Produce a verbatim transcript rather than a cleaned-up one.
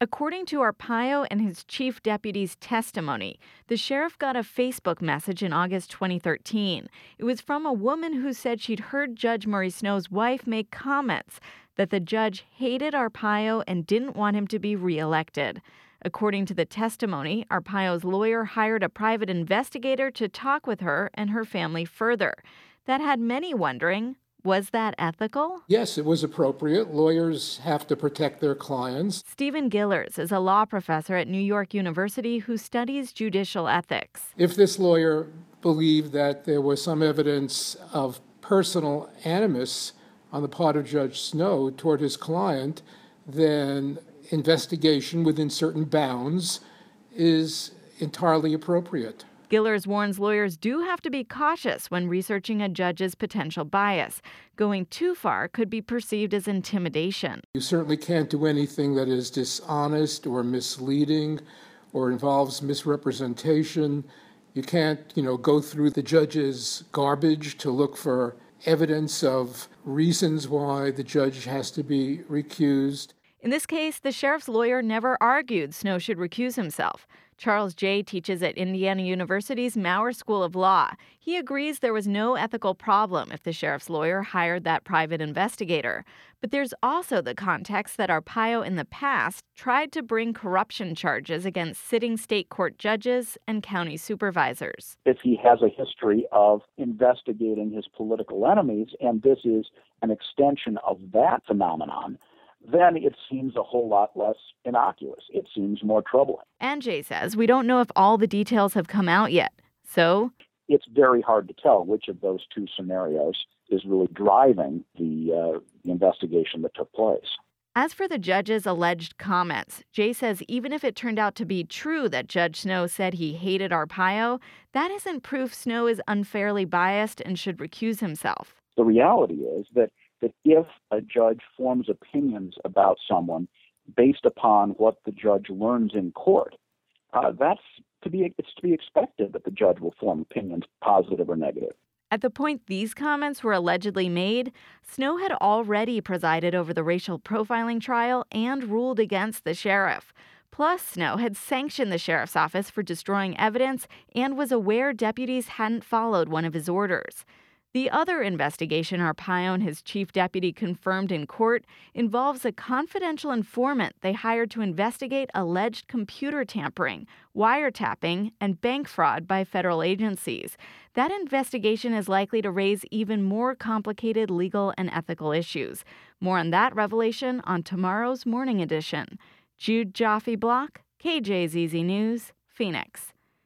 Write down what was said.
According to Arpaio and his chief deputy's testimony, the sheriff got a Facebook message in August twenty thirteen. It was from a woman who said she'd heard Judge Murray Snow's wife make comments that the judge hated Arpaio and didn't want him to be reelected. According to the testimony, Arpaio's lawyer hired a private investigator to talk with her and her family further. That had many wondering, was that ethical? Yes, it was appropriate. Lawyers have to protect their clients. Stephen Gillers is a law professor at New York University who studies judicial ethics. If this lawyer believed that there was some evidence of personal animus on the part of Judge Snow toward his client, then investigation within certain bounds is entirely appropriate. Gillers warns lawyers do have to be cautious when researching a judge's potential bias. Going too far could be perceived as intimidation. You certainly can't do anything that is dishonest or misleading or involves misrepresentation. You can't, you know, go through the judge's garbage to look for evidence of reasons why the judge has to be recused. In this case, the sheriff's lawyer never argued Snow should recuse himself. Charles Jay teaches at Indiana University's Maurer School of Law. He agrees there was no ethical problem if the sheriff's lawyer hired that private investigator. But there's also the context that Arpaio in the past tried to bring corruption charges against sitting state court judges and county supervisors. If he has a history of investigating his political enemies, and this is an extension of that phenomenon, then it seems a whole lot less innocuous. It seems more troubling. And Jay says we don't know if all the details have come out yet. So it's very hard to tell which of those two scenarios is really driving the, uh, the investigation that took place. As for the judge's alleged comments, Jay says even if it turned out to be true that Judge Snow said he hated Arpaio, that isn't proof Snow is unfairly biased and should recuse himself. The reality is that that if a judge forms opinions about someone based upon what the judge learns in court, uh, that's to be it's to be expected that the judge will form opinions, positive or negative. At the point these comments were allegedly made, Snow had already presided over the racial profiling trial and ruled against the sheriff. Plus, Snow had sanctioned the sheriff's office for destroying evidence and was aware deputies hadn't followed one of his orders. The other investigation Arpaio and his chief deputy confirmed in court involves a confidential informant they hired to investigate alleged computer tampering, wiretapping, and bank fraud by federal agencies. That investigation is likely to raise even more complicated legal and ethical issues. More on that revelation on tomorrow's Morning Edition. Jude Jaffe Block, K J Z Z News, Phoenix.